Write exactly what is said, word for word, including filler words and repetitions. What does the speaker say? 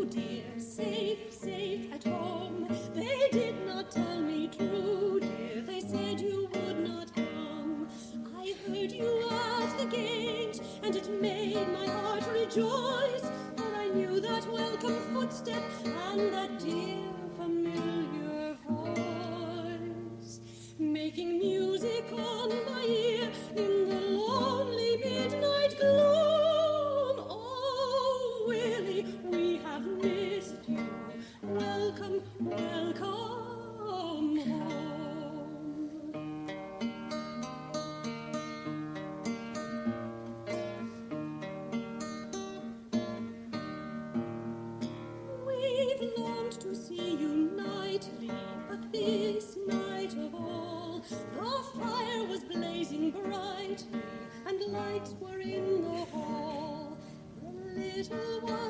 you, dear, safe, safe at home. They did not tell me true, dear, they said you would not come. I heard you at the gate, and it made my heart rejoice, for I knew that welcome footstep and that dear familiar voice, making music on my ear in the lonely midnight gloom. Oh, Willie, we have missed you. Welcome, welcome home. We've longed to see you nightly, but this night of all, the fire was blazing brightly, and lights were in the hall. The little one